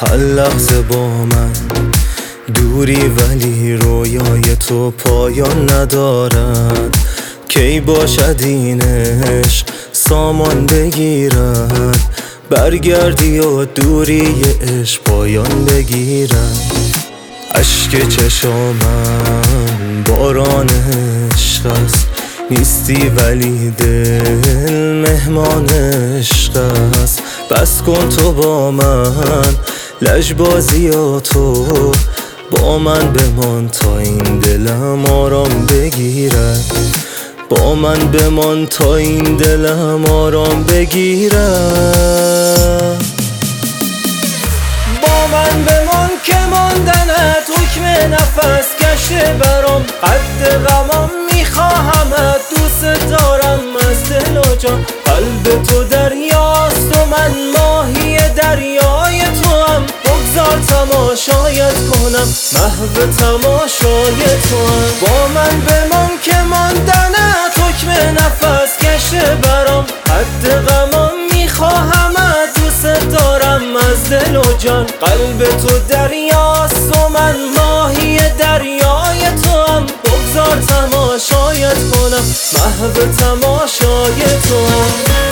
هر لحظه با من دوری، ولی رویای تو پایان ندارد. کی باشد این عشق سامان بگیرد، برگردی و دوری عشق پایان بگیرد. اشک چشامم باران عشق است، نیستی ولی دل مهمان عشق است. بس کن تو با من لجبازیاتو، با من بمان تا این دلم آرام بگیرد. با من بمان تا این دلم آرام بگیرد. با من بمان که ماندنت حکم نفس گشته برام. قد غمم میخواهمت، دوست دارم از دل و جان. قلب تو دریاست و من ماهی دریای تو هم. بگذار تماشایت کنم، محو تماشای تو هم. با من بمان که ماندنت حکم نفس گشته برام. قد غمم میخواهمت، دوست دارم از دل و جان. قلب تو دریاست و من ماهی دریای تو هم. بگذار تماشایت کنم، محو تماشای تو هم.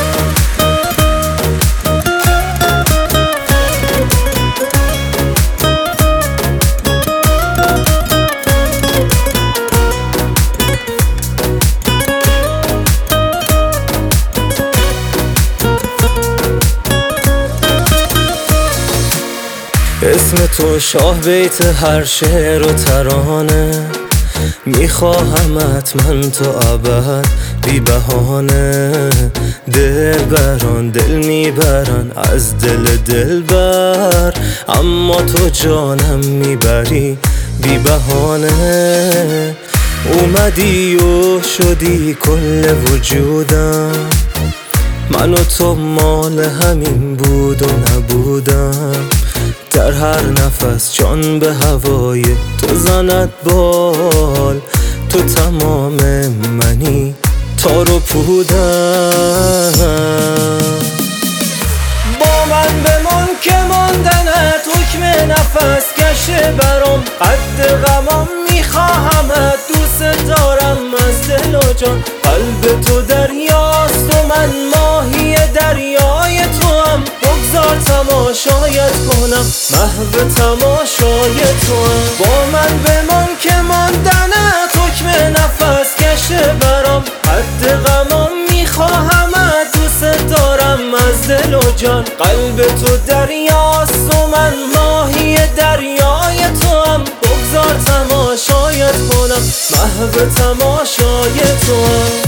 اسم تو شاه بیت هر شعر و ترانه. میخواهمت من تو ابد بی بهانه. دلبران دل میبرن از دل دلبر، اما تو جانم میبری بی بهانه. اومدی و شدی کل وجودم، من و تو مال همین بود و نبودم. در هر نفس جان به هوای تو زند بال. تو تمام منی تار و پودم. با من بمان که ماندنت حکم نفس گشته برام. قد غمم میخواهمت، دوست دارم از دل و جان. قلب تو دریاست و من ماهی دریای تو هم. بگذار تماشایت کنم، محو تماشای تو هم. با من بمان که ماندنت حکم نفس گشته برام. قد غمم میخواهمت، دوست دارم از دل و جان. قلب تو دریاست و من ماهی دریای تو هم. بگذار تماشایت کنم، محو تماشای تو هم.